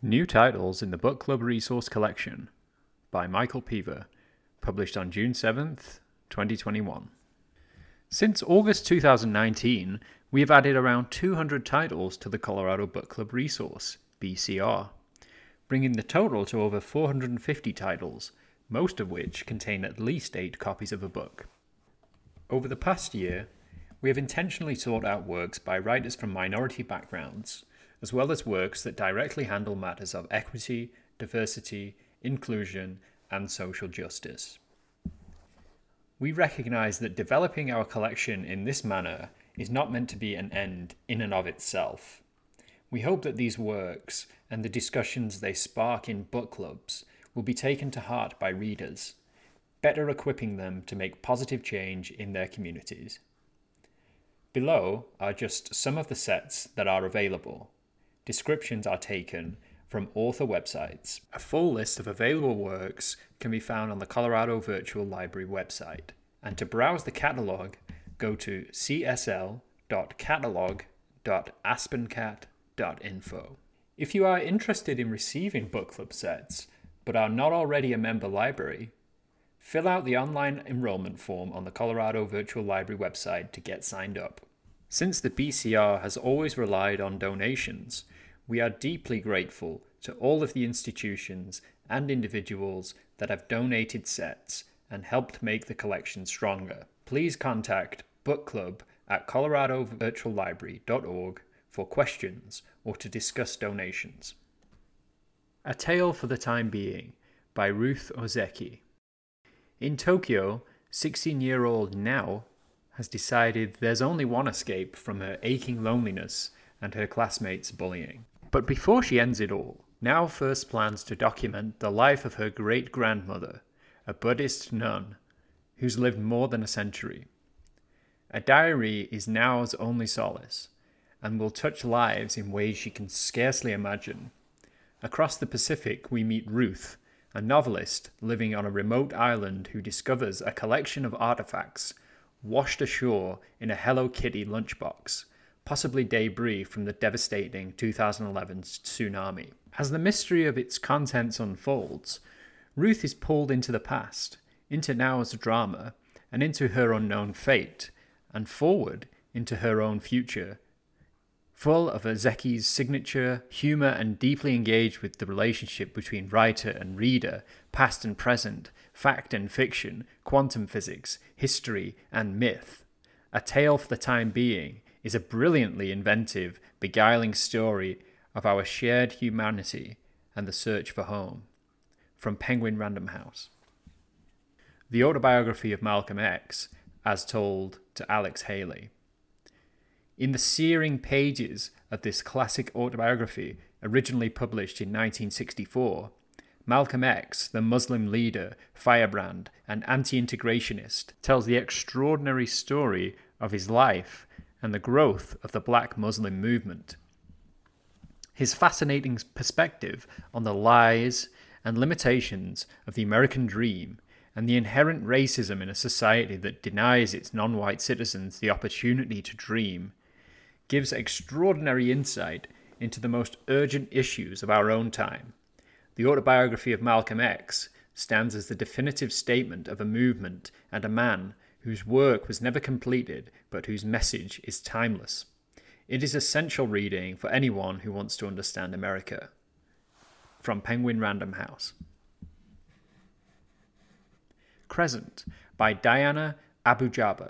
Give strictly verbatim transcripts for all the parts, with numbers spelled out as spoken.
New titles in the Book Club Resource Collection by Michael Peaver, published on June seventh, twenty twenty-one. Since August two thousand nineteen, we have added around two hundred titles to the Colorado Book Club Resource, B C R, bringing the total to over four hundred fifty titles, most of which contain at least eight copies of a book. Over the past year, we have intentionally sought out works by writers from minority backgrounds, as well as works that directly handle matters of equity, diversity, inclusion, and social justice. We recognize that developing our collection in this manner is not meant to be an end in and of itself. We hope that these works and the discussions they spark in book clubs will be taken to heart by readers, better equipping them to make positive change in their communities. Below are just some of the sets that are available. Descriptions are taken from author websites. A full list of available works can be found on the Colorado Virtual Library website. And to browse the catalog, go to c s l dot catalog dot aspencat dot info. If you are interested in receiving book club sets, but are not already a member library, fill out the online enrollment form on the Colorado Virtual Library website to get signed up. Since the B C R has always relied on donations, we are deeply grateful to all of the institutions and individuals that have donated sets and helped make the collection stronger. Please contact book club at colorado virtual library dot org for questions or to discuss donations. A Tale for the Time Being by Ruth Ozeki. In Tokyo, sixteen-year-old Nao has decided there's only one escape from her aching loneliness and her classmates' bullying. But before she ends it all, Nao first plans to document the life of her great-grandmother, a Buddhist nun who's lived more than a century. A diary is Nao's only solace, and will touch lives in ways she can scarcely imagine. Across the Pacific, we meet Ruth, a novelist living on a remote island who discovers a collection of artifacts washed ashore in a Hello Kitty lunchbox, possibly debris from the devastating two thousand eleven tsunami. As the mystery of its contents unfolds, Ruth is pulled into the past, into Nao's drama, and into her unknown fate, and forward into her own future, full of Ozeki's signature humour and deeply engaged with the relationship between writer and reader, past and present, fact and fiction, quantum physics, history and myth. A Tale for the Time Being is a brilliantly inventive, beguiling story of our shared humanity and the search for home. From Penguin Random House. The Autobiography of Malcolm X, as told to Alex Haley. In the searing pages of this classic autobiography, originally published in nineteen sixty-four, Malcolm X, the Muslim leader, firebrand, and anti-integrationist, tells the extraordinary story of his life and the growth of the Black Muslim movement. His fascinating perspective on the lies and limitations of the American dream and the inherent racism in a society that denies its non-white citizens the opportunity to dream gives extraordinary insight into the most urgent issues of our own time. The Autobiography of Malcolm X stands as the definitive statement of a movement and a man whose work was never completed but whose message is timeless. It is essential reading for anyone who wants to understand America. From Penguin Random House. Crescent by Diana Abujaba.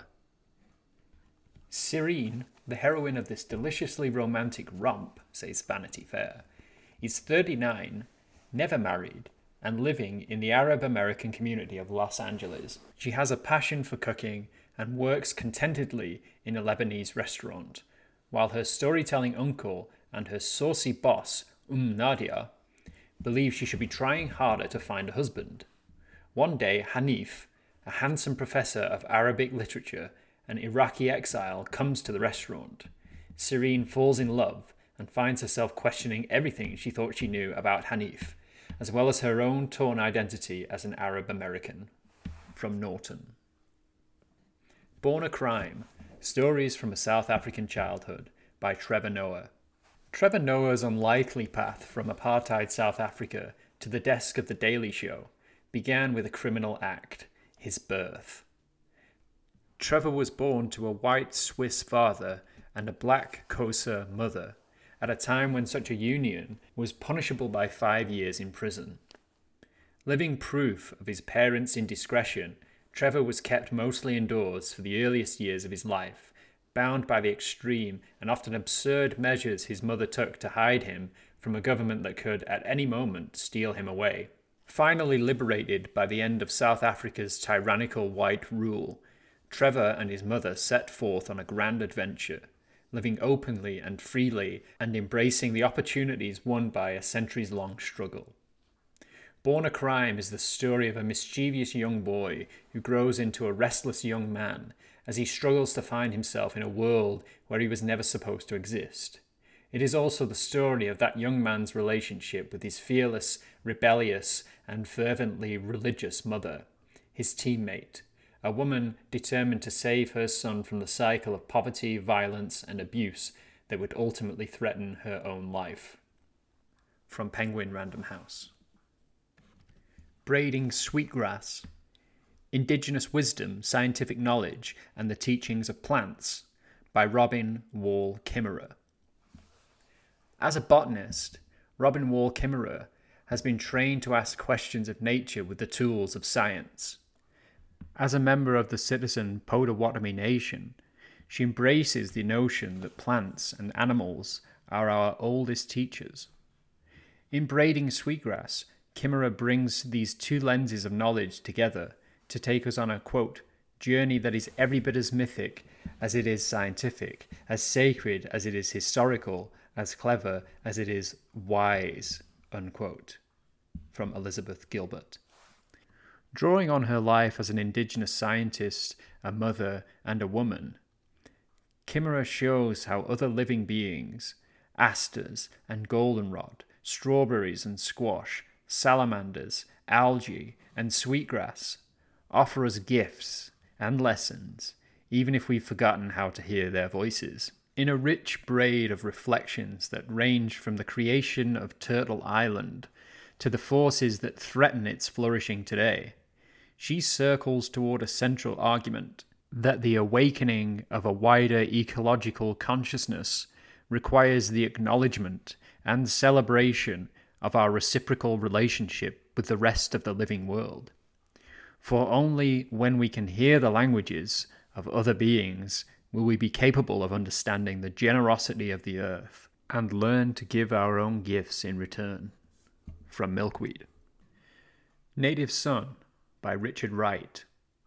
Serene, the heroine of this deliciously romantic romp, says Vanity Fair, is thirty-nine, never married, and living in the Arab American community of Los Angeles. She has a passion for cooking and works contentedly in a Lebanese restaurant, while her storytelling uncle and her saucy boss, Umm Nadia, believe she should be trying harder to find a husband. One day, Hanif, a handsome professor of Arabic literature and Iraqi exile, comes to the restaurant. Serene falls in love and finds herself questioning everything she thought she knew about Hanif, as well as her own torn identity as an Arab American. From Norton. Born a Crime, Stories from a South African Childhood by Trevor Noah. Trevor Noah's unlikely path from apartheid South Africa to the desk of The Daily Show began with a criminal act, his birth. Trevor was born to a white Swiss father and a black Xhosa mother at a time when such a union was punishable by five years in prison. Living proof of his parents' indiscretion, Trevor was kept mostly indoors for the earliest years of his life, bound by the extreme and often absurd measures his mother took to hide him from a government that could at any moment steal him away. Finally liberated by the end of South Africa's tyrannical white rule, Trevor and his mother set forth on a grand adventure, living openly and freely and embracing the opportunities won by a centuries-long struggle. Born a Crime is the story of a mischievous young boy who grows into a restless young man as he struggles to find himself in a world where he was never supposed to exist. It is also the story of that young man's relationship with his fearless, rebellious, and fervently religious mother, his teammate, a woman determined to save her son from the cycle of poverty, violence, and abuse that would ultimately threaten her own life. From Penguin Random House. Braiding Sweetgrass. Indigenous Wisdom, Scientific Knowledge, and the Teachings of Plants by Robin Wall Kimmerer. As a botanist, Robin Wall Kimmerer has been trained to ask questions of nature with the tools of science. As a member of the citizen Potawatomi Nation, she embraces the notion that plants and animals are our oldest teachers. In Braiding Sweetgrass, Kimmerer brings these two lenses of knowledge together to take us on a, quote, journey that is every bit as mythic as it is scientific, as sacred as it is historical, as clever as it is wise, unquote. From Elizabeth Gilbert. Drawing on her life as an Indigenous scientist, a mother, and a woman, Kimmerer shows how other living beings, asters and goldenrod, strawberries and squash, salamanders, algae, and sweetgrass, offer us gifts and lessons, even if we've forgotten how to hear their voices. In a rich braid of reflections that range from the creation of Turtle Island to the forces that threaten its flourishing today, she circles toward a central argument that the awakening of a wider ecological consciousness requires the acknowledgement and celebration of our reciprocal relationship with the rest of the living world. For only when we can hear the languages of other beings will we be capable of understanding the generosity of the earth and learn to give our own gifts in return. From Milkweed. Native Son by Richard Wright.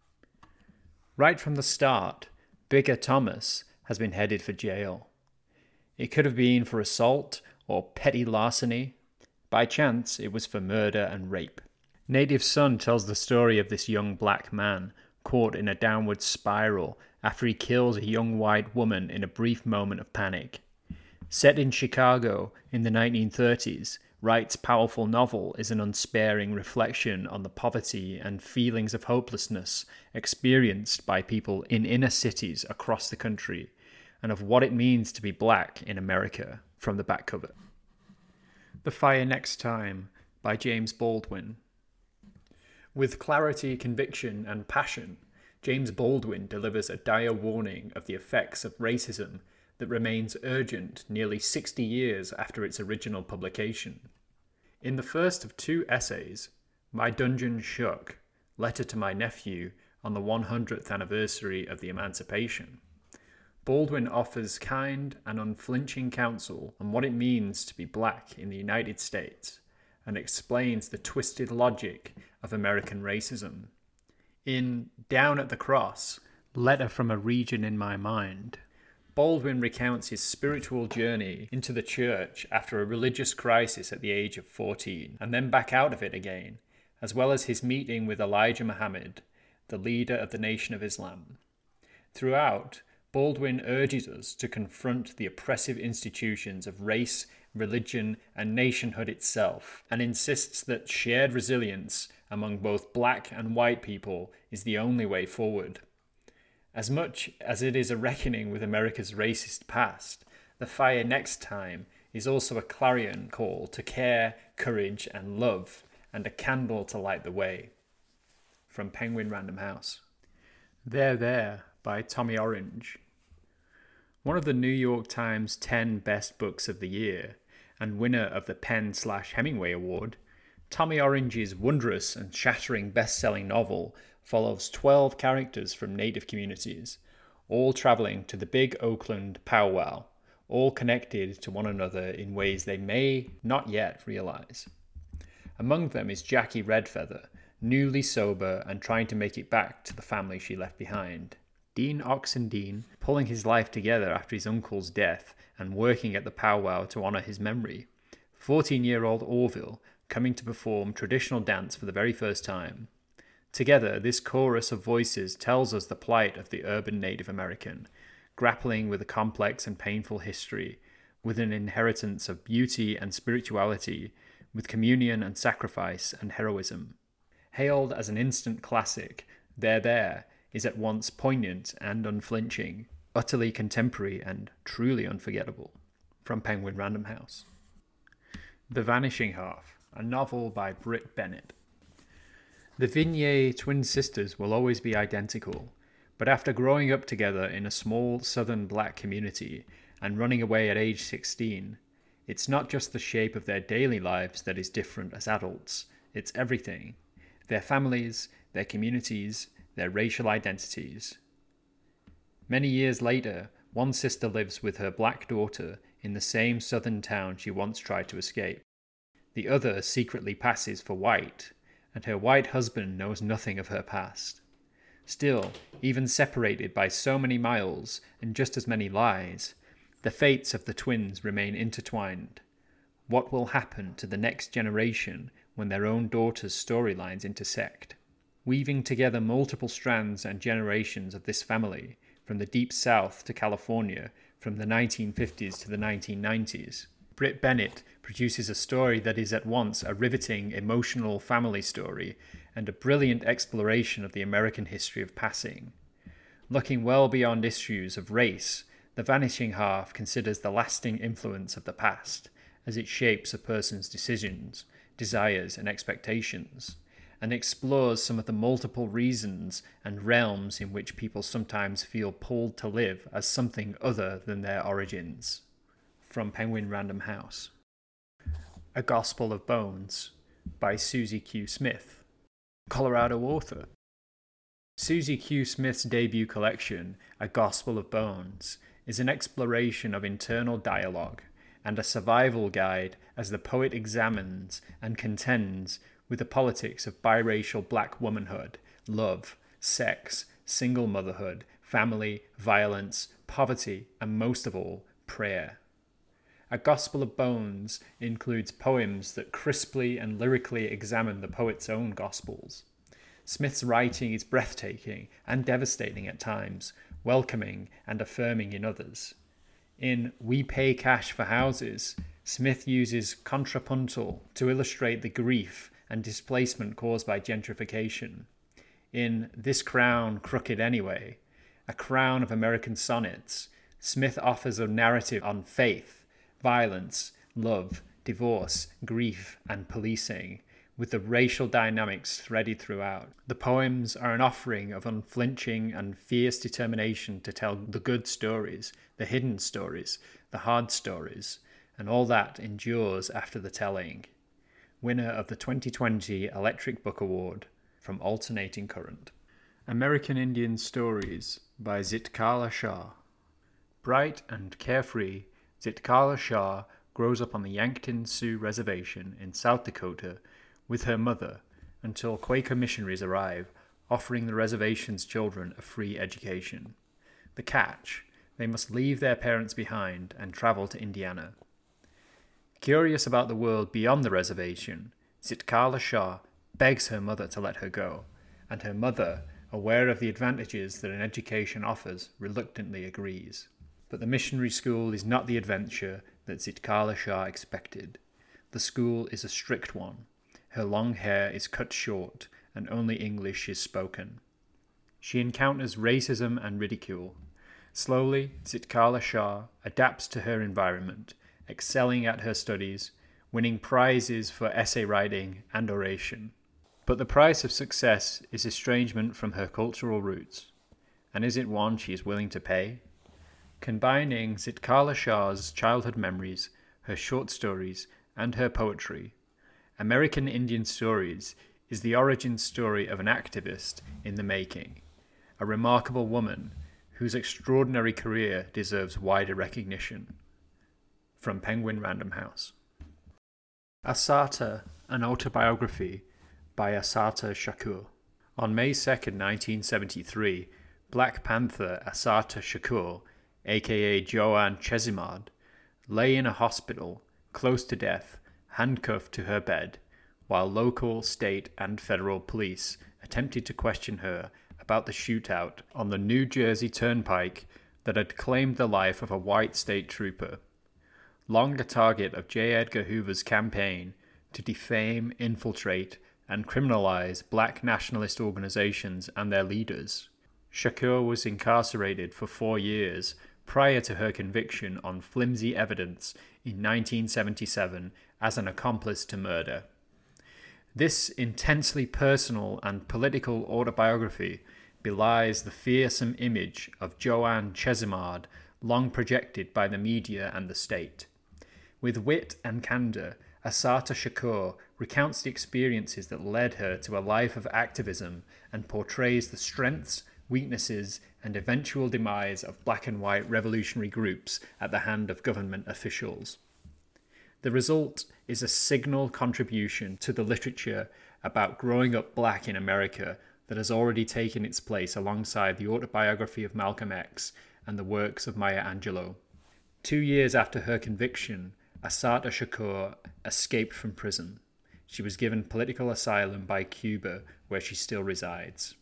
Right from the start, Bigger Thomas has been headed for jail. It could have been for assault or petty larceny. By chance, it was for murder and rape. Native Son tells the story of this young black man caught in a downward spiral after he kills a young white woman in a brief moment of panic. Set in Chicago in the nineteen thirties, Wright's powerful novel is an unsparing reflection on the poverty and feelings of hopelessness experienced by people in inner cities across the country, and of what it means to be black in America, from the back cover. The Fire Next Time by James Baldwin. With clarity, conviction, and passion, James Baldwin delivers a dire warning of the effects of racism that remains urgent nearly sixty years after its original publication. In the first of two essays, My Dungeon Shook, Letter to My Nephew on the one hundredth Anniversary of the Emancipation, Baldwin offers kind and unflinching counsel on what it means to be black in the United States and explains the twisted logic of American racism. In Down at the Cross, Letter from a Region in My Mind, Baldwin recounts his spiritual journey into the church after a religious crisis at the age of fourteen, and then back out of it again, as well as his meeting with Elijah Muhammad, the leader of the Nation of Islam. Throughout, Baldwin urges us to confront the oppressive institutions of race, religion, and nationhood itself, and insists that shared resilience among both black and white people is the only way forward. As much as it is a reckoning with America's racist past, The Fire Next Time is also a clarion call to care, courage, and love, and a candle to light the way. From Penguin Random House. There There by Tommy Orange. One of the New York Times ten Best Books of the Year, and winner of the Penn slash Hemingway Award, Tommy Orange's wondrous and shattering best-selling novel follows twelve characters from Native communities, all travelling to the big Oakland powwow, all connected to one another in ways they may not yet realise. Among them is Jackie Redfeather, newly sober and trying to make it back to the family she left behind. Dean Oxendine, pulling his life together after his uncle's death and working at the powwow to honour his memory. fourteen-year-old Orville, coming to perform traditional dance for the very first time. Together, this chorus of voices tells us the plight of the urban Native American, grappling with a complex and painful history, with an inheritance of beauty and spirituality, with communion and sacrifice and heroism. Hailed as an instant classic, There There is at once poignant and unflinching, utterly contemporary and truly unforgettable. From Penguin Random House. The Vanishing Half, a novel by Britt Bennett. The Vignier twin sisters will always be identical, but after growing up together in a small southern black community and running away at age sixteen, it's not just the shape of their daily lives that is different as adults, it's everything. Their families, their communities, their racial identities. Many years later, one sister lives with her black daughter in the same southern town she once tried to escape. The other secretly passes for white, and her white husband knows nothing of her past. Still, even separated by so many miles and just as many lies, the fates of the twins remain intertwined. What will happen to the next generation when their own daughters' storylines intersect? Weaving together multiple strands and generations of this family, from the Deep South to California, from the nineteen fifties to the nineteen nineties, Britt Bennett produces a story that is at once a riveting, emotional family story and a brilliant exploration of the American history of passing. Looking well beyond issues of race, The Vanishing Half considers the lasting influence of the past as it shapes a person's decisions, desires, and expectations, and explores some of the multiple reasons and realms in which people sometimes feel pulled to live as something other than their origins. From Penguin Random House. A Gospel of Bones by Susie Q. Smith, Colorado author. Susie Q. Smith's debut collection, A Gospel of Bones, is an exploration of internal dialogue and a survival guide as the poet examines and contends with the politics of biracial black womanhood, love, sex, single motherhood, family, violence, poverty, and most of all, prayer. A Gospel of Bones includes poems that crisply and lyrically examine the poet's own gospels. Smith's writing is breathtaking and devastating at times, welcoming and affirming in others. In We Pay Cash for Houses, Smith uses contrapuntal to illustrate the grief and displacement caused by gentrification. In This Crown Crooked Anyway, a crown of American sonnets, Smith offers a narrative on faith, violence, love, divorce, grief, and policing, with the racial dynamics threaded throughout. The poems are an offering of unflinching and fierce determination to tell the good stories, the hidden stories, the hard stories, and all that endures after the telling. Winner of the twenty twenty Electric Book Award from Alternating Current. American Indian Stories by Zitkala Shah. Bright and carefree, Zitkala Shah grows up on the Yankton Sioux Reservation in South Dakota with her mother until Quaker missionaries arrive, offering the reservation's children a free education. The catch: they must leave their parents behind and travel to Indiana. Curious about the world beyond the reservation, Zitkala Shah begs her mother to let her go, and her mother, aware of the advantages that an education offers, reluctantly agrees. But the missionary school is not the adventure that Zitkala Shah expected. The school is a strict one. Her long hair is cut short, and only English is spoken. She encounters racism and ridicule. Slowly, Zitkala Shah adapts to her environment, excelling at her studies, winning prizes for essay writing and oration. But the price of success is estrangement from her cultural roots. And is it one she is willing to pay? Combining Zitkala Shah's childhood memories, her short stories, and her poetry, American Indian Stories is the origin story of an activist in the making, a remarkable woman whose extraordinary career deserves wider recognition. From Penguin Random House. Assata, an autobiography by Assata Shakur. On May second, nineteen seventy-three, Black Panther Assata Shakur, aka Joanne Chesimard, lay in a hospital, close to death, handcuffed to her bed, while local, state, and federal police attempted to question her about the shootout on the New Jersey Turnpike that had claimed the life of a white state trooper. Long a target of J. Edgar Hoover's campaign to defame, infiltrate, and criminalize black nationalist organizations and their leaders, Shakur was incarcerated for four years prior to her conviction on flimsy evidence in nineteen seventy-seven as an accomplice to murder. This intensely personal and political autobiography belies the fearsome image of Joanne Chesimard long projected by the media and the state. With wit and candor, Assata Shakur recounts the experiences that led her to a life of activism and portrays the strengths, weaknesses, and eventual demise of black and white revolutionary groups at the hand of government officials. The result is a signal contribution to the literature about growing up black in America that has already taken its place alongside the autobiography of Malcolm X and the works of Maya Angelou. Two years after her conviction, Assata Shakur escaped from prison. She was given political asylum by Cuba, where she still resides.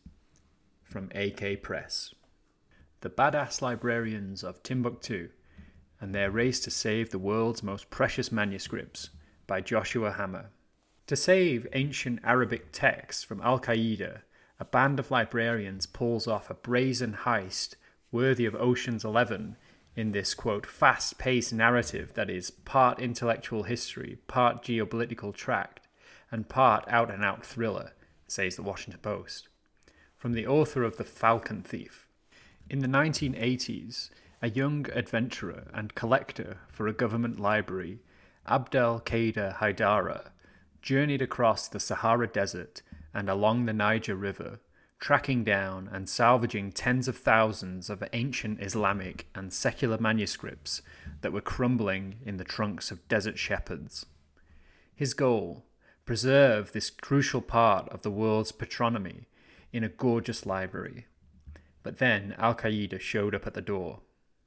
From A K Press. The Badass Librarians of Timbuktu and Their Race to Save the World's Most Precious Manuscripts by Joshua Hammer. To save ancient Arabic texts from Al-Qaeda, a band of librarians pulls off a brazen heist worthy of Ocean's Eleven in this, quote, fast-paced narrative that is part intellectual history, part geopolitical tract, and part out-and-out thriller, says the Washington Post. From the author of The Falcon Thief. In the nineteen eighties, a young adventurer and collector for a government library, Abdel Kader Haidara, journeyed across the Sahara Desert and along the Niger River, tracking down and salvaging tens of thousands of ancient Islamic and secular manuscripts that were crumbling in the trunks of desert shepherds. His goal: preserve this crucial part of the world's patronymy in a gorgeous library. But then Al-Qaeda showed up at the door.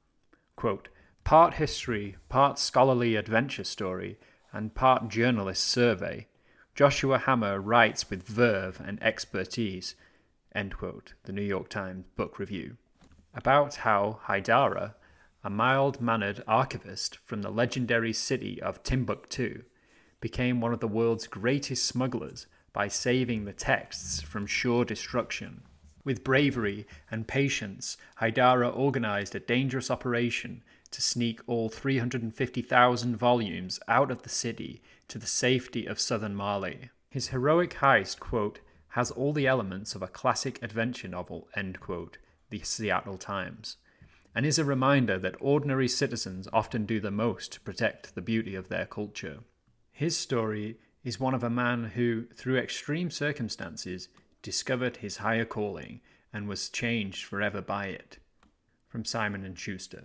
Quote, part history, part scholarly adventure story, and part journalist survey, Joshua Hammer writes with verve and expertise, end quote, the New York Times Book Review, about how Haidara, a mild-mannered archivist from the legendary city of Timbuktu, became one of the world's greatest smugglers by saving the texts from sure destruction. With bravery and patience, Haidara organized a dangerous operation to sneak all three hundred fifty thousand volumes out of the city to the safety of southern Mali. His heroic heist, quote, has all the elements of a classic adventure novel, end quote, the Seattle Times, and is a reminder that ordinary citizens often do the most to protect the beauty of their culture. His story is one of a man who, through extreme circumstances, discovered his higher calling and was changed forever by it. From Simon and Schuster.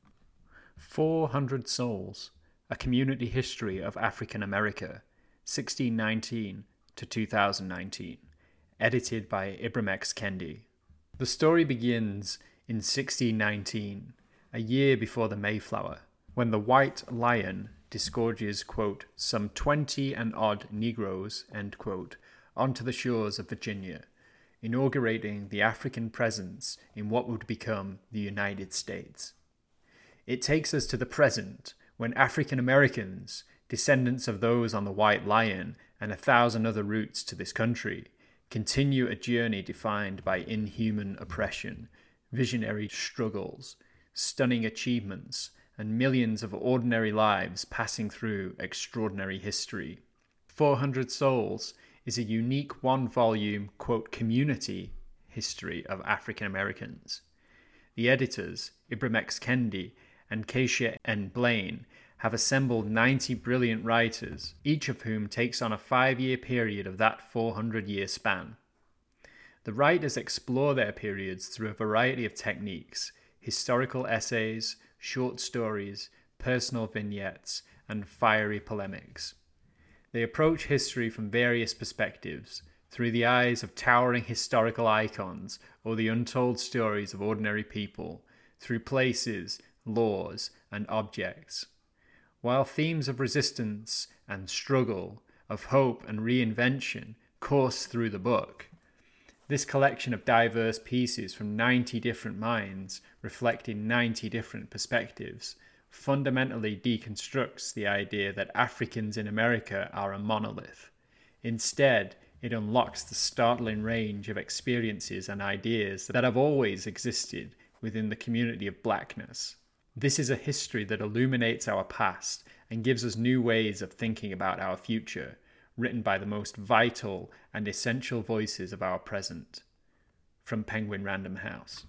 Four Hundred Souls, A Community History of African America, sixteen nineteen to two thousand nineteen, edited by Ibram X. Kendi. The story begins in sixteen nineteen, a year before the Mayflower, when the White Lion disgorges, quote, some twenty and odd Negroes, end quote, onto the shores of Virginia, inaugurating the African presence in what would become the United States. It takes us to the present, when African Americans, descendants of those on the White Lion and a thousand other routes to this country, continue a journey defined by inhuman oppression, visionary struggles, stunning achievements, and millions of ordinary lives passing through extraordinary history. four hundred Souls is a unique one-volume, quote, community history of African Americans. The editors, Ibram X. Kendi and Keisha N. Blaine, have assembled ninety brilliant writers, each of whom takes on a five-year period of that four hundred year span. The writers explore their periods through a variety of techniques: historical essays, short stories, personal vignettes, and fiery polemics. They approach history from various perspectives, through the eyes of towering historical icons or the untold stories of ordinary people, through places, laws, and objects. While themes of resistance and struggle, of hope and reinvention course through the book, this collection of diverse pieces from ninety different minds, reflecting ninety different perspectives, fundamentally deconstructs the idea that Africans in America are a monolith. Instead, it unlocks the startling range of experiences and ideas that have always existed within the community of blackness. This is a history that illuminates our past and gives us new ways of thinking about our future, written by the most vital and essential voices of our present. From Penguin Random House.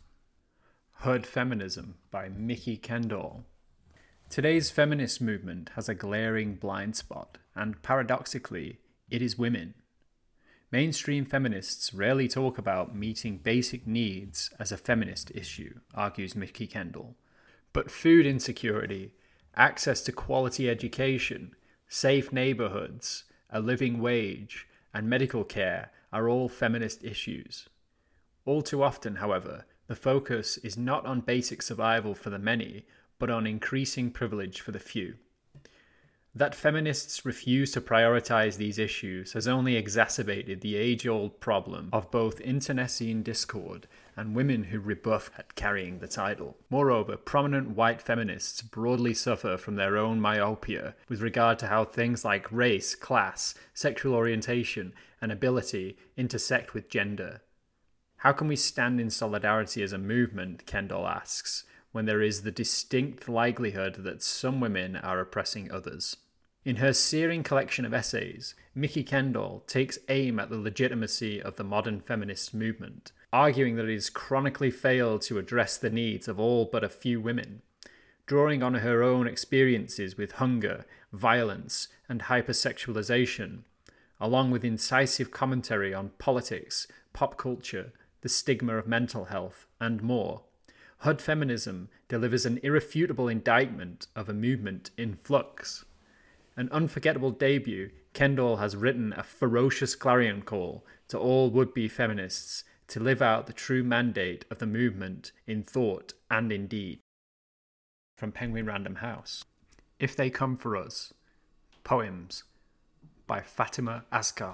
Hood Feminism by Mikki Kendall. Today's feminist movement has a glaring blind spot, and paradoxically, it is women. Mainstream feminists rarely talk about meeting basic needs as a feminist issue, argues Mikki Kendall. But food insecurity, access to quality education, safe neighborhoods, a living wage, and medical care are all feminist issues. All too often, however, the focus is not on basic survival for the many, but on increasing privilege for the few. That feminists refuse to prioritize these issues has only exacerbated the age-old problem of both internecine discord and women who rebuff at carrying the title. Moreover, prominent white feminists broadly suffer from their own myopia with regard to how things like race, class, sexual orientation, and ability intersect with gender. How can we stand in solidarity as a movement, Kendall asks, when there is the distinct likelihood that some women are oppressing others? In her searing collection of essays, Mikki Kendall takes aim at the legitimacy of the modern feminist movement, arguing that it has chronically failed to address the needs of all but a few women. Drawing on her own experiences with hunger, violence, and hypersexualization, along with incisive commentary on politics, pop culture, the stigma of mental health, and more, Hood Feminism delivers an irrefutable indictment of a movement in flux. An unforgettable debut, Kendall has written a ferocious clarion call to all would-be feminists to live out the true mandate of the movement in thought and in deed. From Penguin Random House. If They Come For Us. Poems by Fatima Asghar.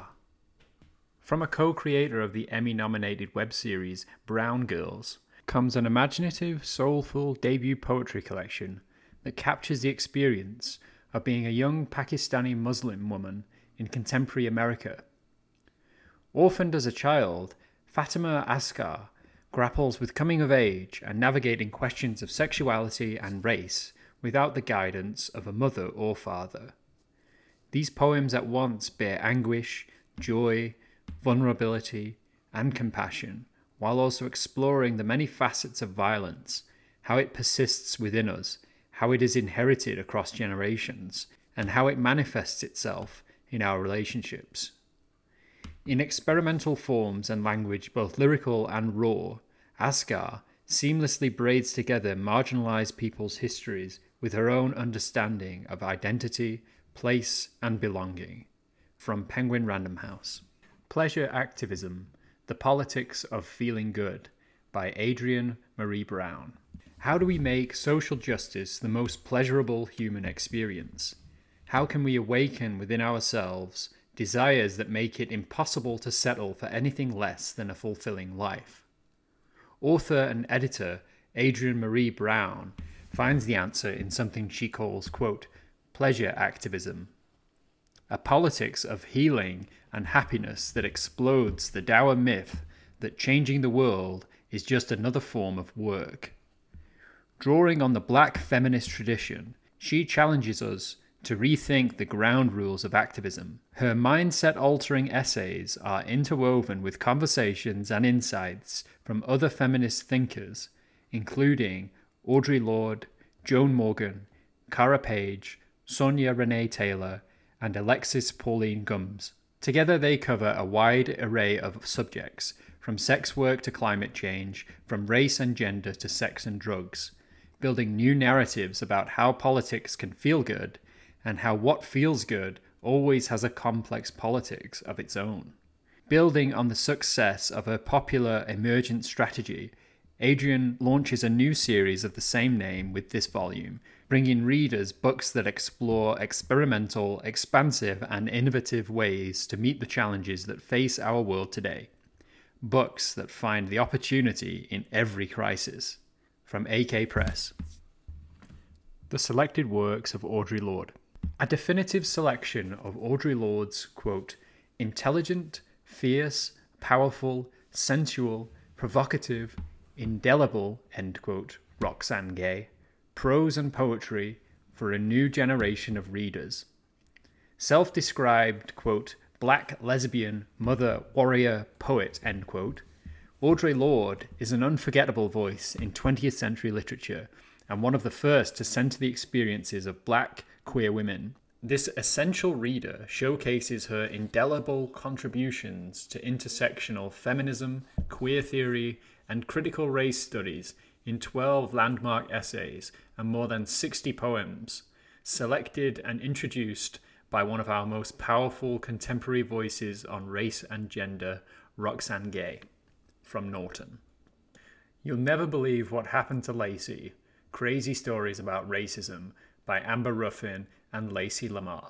From a co-creator of the Emmy-nominated web series Brown Girls comes an imaginative, soulful debut poetry collection that captures the experience of being a young Pakistani Muslim woman in contemporary America. Orphaned as a child, Fatima Asghar grapples with coming of age and navigating questions of sexuality and race without the guidance of a mother or father. These poems at once bear anguish, joy, vulnerability, and compassion, while also exploring the many facets of violence, how it persists within us, how it is inherited across generations, and how it manifests itself in our relationships. In experimental forms and language both lyrical and raw, Asghar seamlessly braids together marginalized people's histories with her own understanding of identity, place, and belonging. From Penguin Random House. Pleasure Activism, The Politics of Feeling Good by Adrienne Maree Brown. How do we make social justice the most pleasurable human experience? How can we awaken within ourselves desires that make it impossible to settle for anything less than a fulfilling life? Author and editor Adrienne Maree Brown finds the answer in something she calls, quote, pleasure activism, a politics of healing and happiness that explodes the dour myth that changing the world is just another form of work. Drawing on the black feminist tradition, she challenges us to rethink the ground rules of activism. Her mindset-altering essays are interwoven with conversations and insights from other feminist thinkers, including Audre Lorde, Joan Morgan, Cara Page, Sonia Renee Taylor, and Alexis Pauline Gumbs. Together they cover a wide array of subjects, from sex work to climate change, from race and gender to sex and drugs, building new narratives about how politics can feel good and how what feels good always has a complex politics of its own. Building on the success of her popular emergent strategy, Adrian launches a new series of the same name with this volume, bringing readers books that explore experimental, expansive, and innovative ways to meet the challenges that face our world today. Books that find the opportunity in every crisis. From A K Press. The selected works of Audre Lorde. A definitive selection of Audre Lorde's, quote, intelligent, fierce, powerful, sensual, provocative, indelible, end quote, Roxane Gay, prose and poetry for a new generation of readers. Self-described, quote, black lesbian, mother, warrior, poet, end quote, Audre Lorde is an unforgettable voice in twentieth century literature and one of the first to center the experiences of black, queer women. This essential reader showcases her indelible contributions to intersectional feminism, queer theory, and critical race studies in twelve landmark essays and more than sixty poems, selected and introduced by one of our most powerful contemporary voices on race and gender, Roxane Gay, from Norton. You'll Never Believe What Happened to Lacey, Crazy Stories About Racism by Amber Ruffin and Lacey Lamar.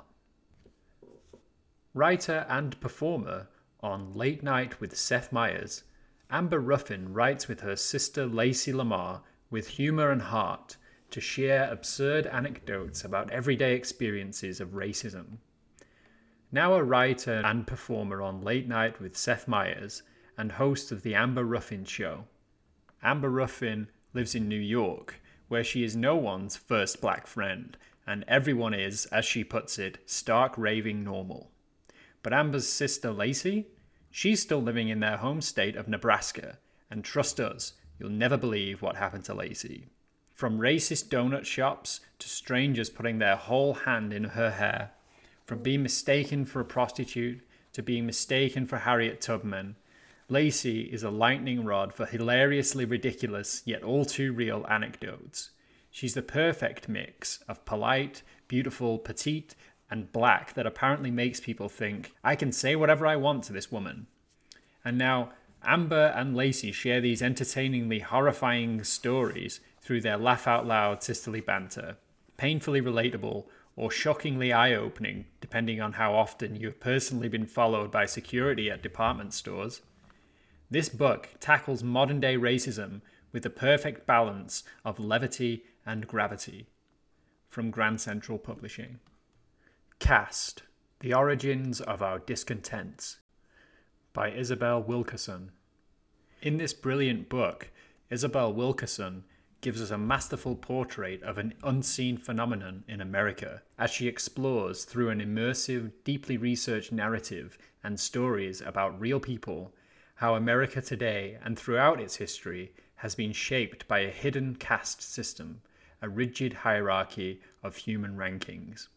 Writer and performer on Late Night with Seth Meyers, Amber Ruffin writes with her sister Lacey Lamar with humor and heart to share absurd anecdotes about everyday experiences of racism. Now a writer and performer on Late Night with Seth Meyers and host of The Amber Ruffin Show, Amber Ruffin lives in New York, where she is no one's first black friend, and everyone is, as she puts it, stark raving normal. But Amber's sister Lacey? She's still living in their home state of Nebraska, and trust us, you'll never believe what happened to Lacey. From racist donut shops to strangers putting their whole hand in her hair, from being mistaken for a prostitute to being mistaken for Harriet Tubman, Lacey is a lightning rod for hilariously ridiculous yet all too real anecdotes. She's the perfect mix of polite, beautiful, petite, and black that apparently makes people think, I can say whatever I want to this woman. And now, Amber and Lacey share these entertainingly horrifying stories through their laugh-out-loud sisterly banter, painfully relatable or shockingly eye-opening, depending on how often you've personally been followed by security at department stores. This book tackles modern-day racism with the perfect balance of levity and gravity. From Grand Central Publishing. Caste: The Origins of Our Discontents by Isabel Wilkerson. In this brilliant book, Isabel Wilkerson gives us a masterful portrait of an unseen phenomenon in America as she explores through an immersive, deeply researched narrative and stories about real people how America today and throughout its history has been shaped by a hidden caste system, a rigid hierarchy of human rankings.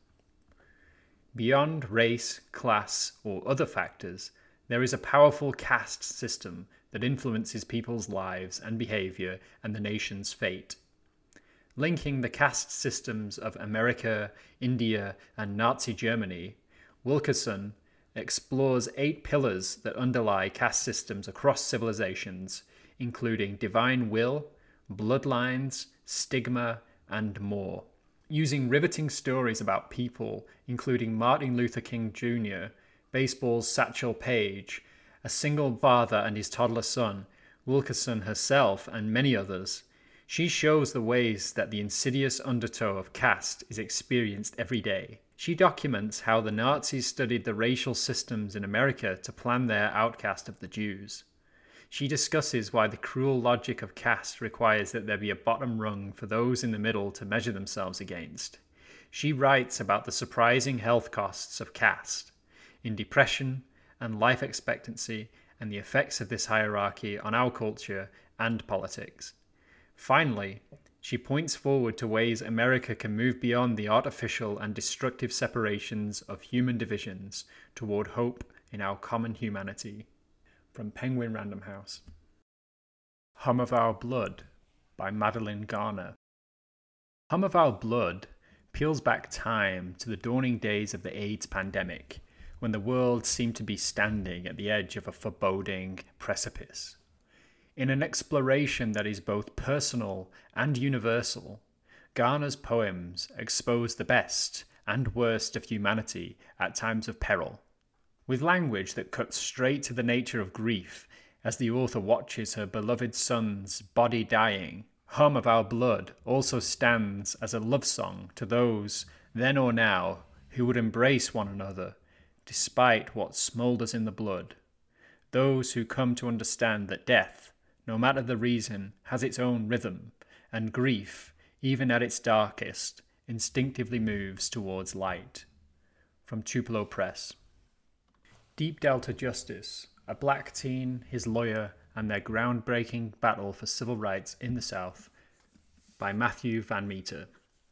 Beyond race, class, or other factors, there is a powerful caste system that influences people's lives and behavior and the nation's fate. Linking the caste systems of America, India, and Nazi Germany, Wilkerson explores eight pillars that underlie caste systems across civilizations, including divine will, bloodlines, stigma, and more. Using riveting stories about people, including Martin Luther King Junior, baseball's Satchel Paige, a single father and his toddler son, Wilkerson herself, and many others, she shows the ways that the insidious undertow of caste is experienced every day. She documents how the Nazis studied the racial systems in America to plan their outcast of the Jews. She discusses why the cruel logic of caste requires that there be a bottom rung for those in the middle to measure themselves against. She writes about the surprising health costs of caste in depression and life expectancy and the effects of this hierarchy on our culture and politics. Finally, she points forward to ways America can move beyond the artificial and destructive separations of human divisions toward hope in our common humanity. From Penguin Random House. Hum of Our Blood by Madeline Garner. Hum of Our Blood peels back time to the dawning days of the AIDS pandemic, when the world seemed to be standing at the edge of a foreboding precipice. In an exploration that is both personal and universal, Garner's poems expose the best and worst of humanity at times of peril, with language that cuts straight to the nature of grief as the author watches her beloved son's body dying. Hum of Our Blood also stands as a love song to those, then or now, who would embrace one another, despite what smoulders in the blood. Those who come to understand that death, no matter the reason, has its own rhythm, and grief, even at its darkest, instinctively moves towards light. From Tupelo Press. Deep Delta Justice, a black teen, his lawyer, and their groundbreaking battle for civil rights in the South, by Matthew Van Meter.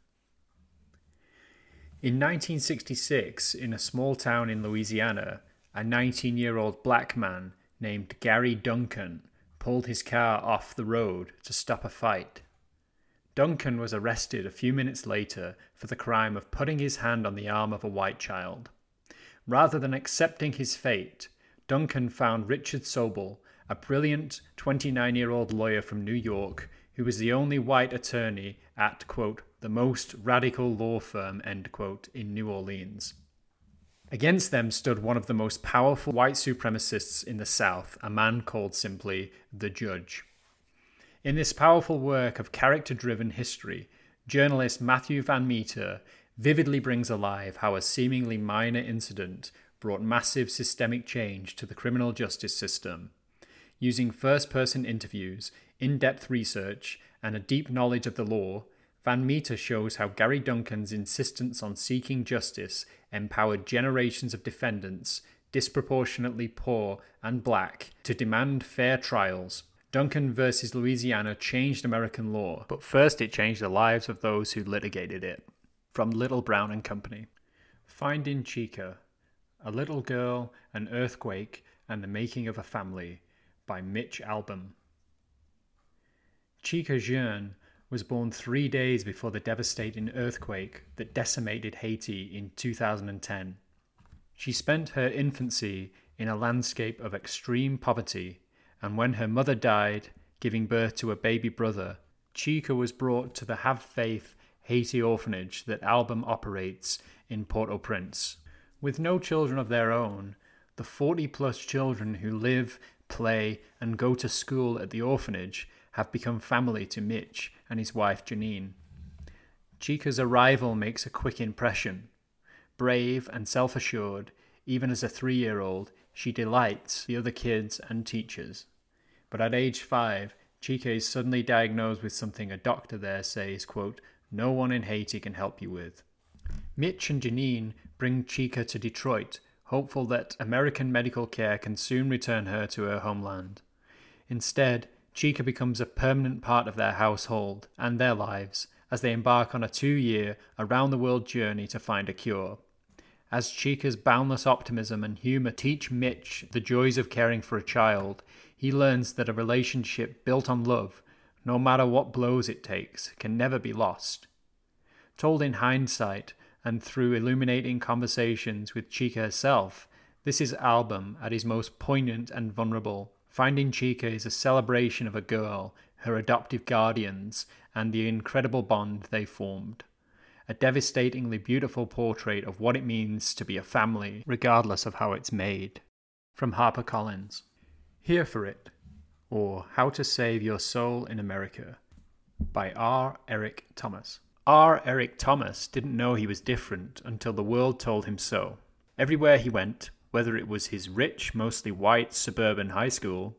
In nineteen sixty-six, in a small town in Louisiana, a nineteen-year-old black man named Gary Duncan pulled his car off the road to stop a fight. Duncan was arrested a few minutes later for the crime of putting his hand on the arm of a white child. Rather than accepting his fate, Duncan found Richard Sobel, a brilliant twenty-nine-year-old lawyer from New York, who was the only white attorney at, quote, the most radical law firm, end quote, in New Orleans. Against them stood one of the most powerful white supremacists in the South, a man called simply the Judge. In this powerful work of character-driven history, journalist Matthew Van Meter vividly brings alive how a seemingly minor incident brought massive systemic change to the criminal justice system. Using first-person interviews, in-depth research, and a deep knowledge of the law, Van Meter shows how Gary Duncan's insistence on seeking justice empowered generations of defendants, disproportionately poor and black, to demand fair trials. Duncan versus Louisiana changed American law, but first it changed the lives of those who litigated it. From Little Brown and Company. Finding Chica, A Little Girl, An Earthquake, and the Making of a Family, by Mitch Albom. Chica Jeune was born three days before the devastating earthquake that decimated Haiti in two thousand ten. She spent her infancy in a landscape of extreme poverty, and when her mother died, giving birth to a baby brother, Chica was brought to the Have Faith Haiti orphanage that Albom operates in Port-au-Prince. With no children of their own, the forty-plus children who live, play, and go to school at the orphanage have become family to Mitch and his wife Janine. Chica's arrival makes a quick impression. Brave and self-assured, even as a three-year-old, she delights the other kids and teachers. But at age five, Chica is suddenly diagnosed with something a doctor there says, quote, no one in Haiti can help you with. Mitch and Janine bring Chica to Detroit, hopeful that American medical care can soon return her to her homeland. Instead, Chica becomes a permanent part of their household and their lives as they embark on a two-year, around-the-world journey to find a cure. As Chica's boundless optimism and humor teach Mitch the joys of caring for a child, he learns that a relationship built on love, no matter what blows it takes, can never be lost. Told in hindsight and through illuminating conversations with Chica herself, this is Albom at his most poignant and vulnerable. Finding Chica is a celebration of a girl, her adoptive guardians, and the incredible bond they formed. A devastatingly beautiful portrait of what it means to be a family, regardless of how it's made. From HarperCollins. Here for It, or How to Save Your Soul in America, by R. Eric Thomas. R. Eric Thomas didn't know he was different until the world told him so. Everywhere he went, whether it was his rich, mostly white suburban high school,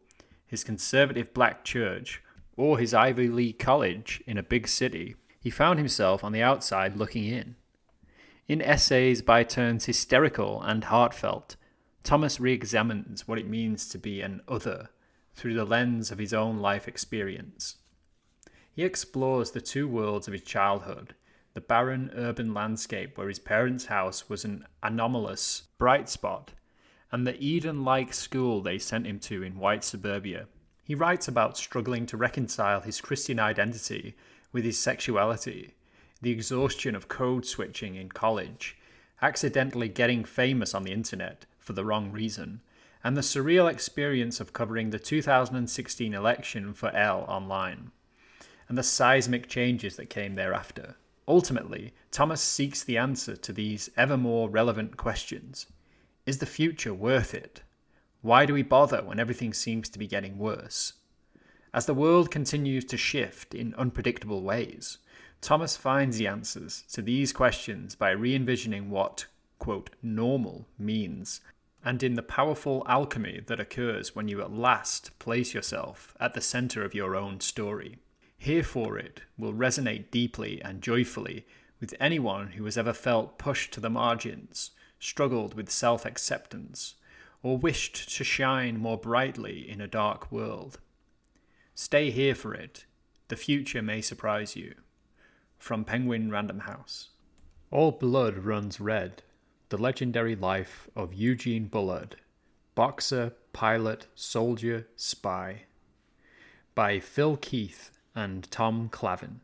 his conservative black church, or his Ivy League college in a big city, he found himself on the outside looking in. In essays by turns hysterical and heartfelt, Thomas re-examines what it means to be an other through the lens of his own life experience. He explores the two worlds of his childhood, the barren urban landscape where his parents' house was an anomalous bright spot, and the Eden-like school they sent him to in white suburbia. He writes about struggling to reconcile his Christian identity with his sexuality, the exhaustion of code switching in college, accidentally getting famous on the internet for the wrong reason, and the surreal experience of covering the two thousand sixteen election for Elle online, and the seismic changes that came thereafter. Ultimately, Thomas seeks the answer to these ever more relevant questions. Is the future worth it? Why do we bother when everything seems to be getting worse? As the world continues to shift in unpredictable ways, Thomas finds the answers to these questions by re-envisioning what, quote, normal means, and in the powerful alchemy that occurs when you at last place yourself at the center of your own story. Here for it will resonate deeply and joyfully with anyone who has ever felt pushed to the margins, struggled with self-acceptance, or wished to shine more brightly in a dark world. Stay here for it. The future may surprise you. From Penguin Random House. All Blood Runs Red. The Legendary Life of Eugene Bullard. Boxer, Pilot, Soldier, Spy. By Phil Keith and Tom Clavin.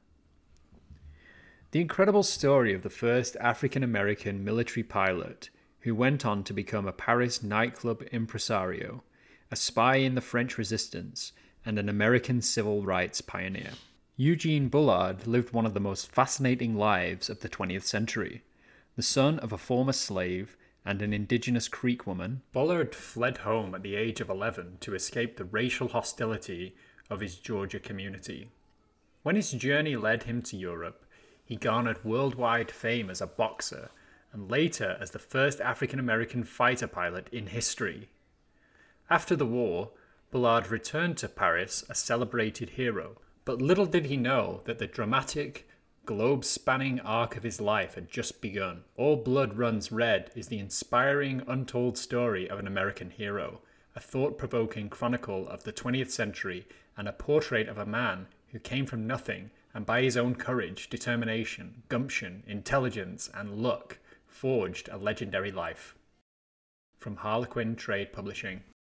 The incredible story of the first African-American military pilot who went on to become a Paris nightclub impresario, a spy in the French Resistance, and an American civil rights pioneer. Eugene Bullard lived one of the most fascinating lives of the twentieth century. The son of a former slave and an indigenous Creek woman, Bullard fled home at the age of eleven to escape the racial hostility of his Georgia community. When his journey led him to Europe, he garnered worldwide fame as a boxer and later as the first African-American fighter pilot in history. After the war, Bullard returned to Paris a celebrated hero, but little did he know that the dramatic, globe-spanning arc of his life had just begun. All Blood Runs Red is the inspiring, untold story of an American hero, a thought-provoking chronicle of the twentieth century and a portrait of a man who came from nothing and by his own courage, determination, gumption, intelligence, and luck forged a legendary life. From Harlequin Trade Publishing.